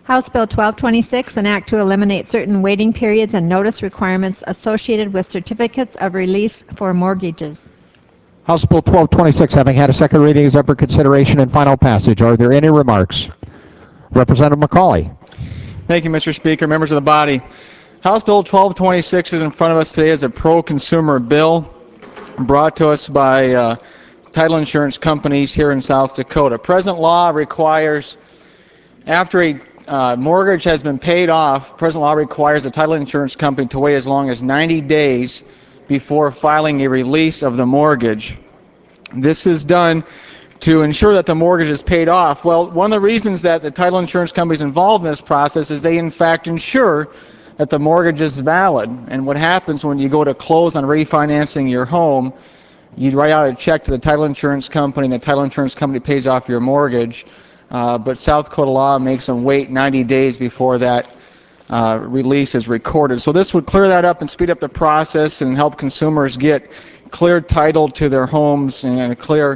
House Bill 1226, an act to eliminate certain waiting periods and notice requirements associated with certificates of release for mortgages. House Bill 1226, having had a second reading, is up for consideration and final passage. Are there any remarks? Representative McCauley. Thank you, Mr. Speaker, members of the body. House Bill 1226 is in front of us today as a pro-consumer bill brought to us by title insurance companies here in South Dakota. Present law requires, after a mortgage has been paid off, present law requires a title insurance company to wait as long as 90 days before filing a release of the mortgage. This is done to ensure that the mortgage is paid off. Well, one of the reasons that the title insurance companies involved in this process is they in fact ensure that the mortgage is valid. And what happens when you go to close on refinancing your home, you write out a check to the title insurance company, and the title insurance company pays off your mortgage. But South Dakota law makes them wait 90 days before that release is recorded. So this would clear that up and speed up the process and help consumers get clear title to their homes and a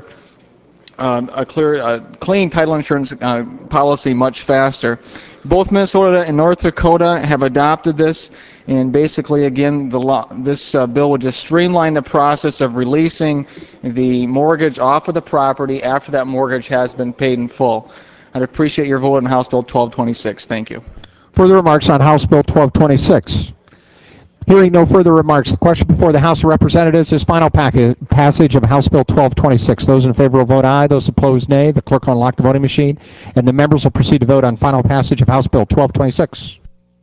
clean title insurance policy much faster. Both Minnesota and North Dakota have adopted this, and basically, again, this bill would just streamline the process of releasing the mortgage off of the property after that mortgage has been paid in full. I'd appreciate your vote on House Bill 1226. Thank you. Further remarks on House Bill 1226? Hearing no further remarks, the question before the House of Representatives is final passage of House Bill 1226. Those in favor will vote aye. Those opposed, nay. The clerk will unlock the voting machine, and the members will proceed to vote on final passage of House Bill 1226.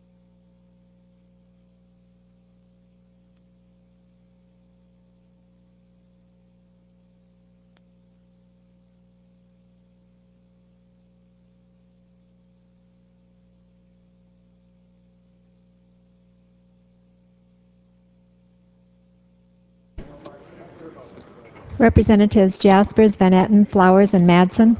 Representatives Jaspers, Van Etten, Flowers, and Madsen.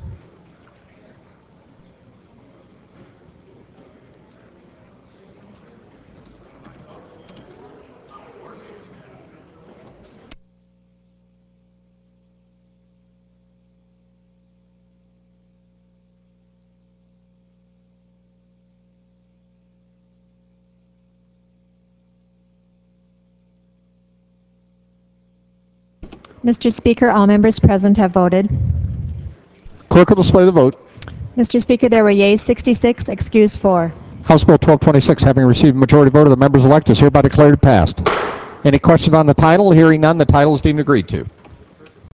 Mr. Speaker, all members present have voted. Clerk will display the vote. Mr. Speaker, there were yeas 66, excused 4. House Bill 1226, having received a majority vote of the members elect, is hereby declared passed. Any questions on the title? Hearing none, the title is deemed agreed to.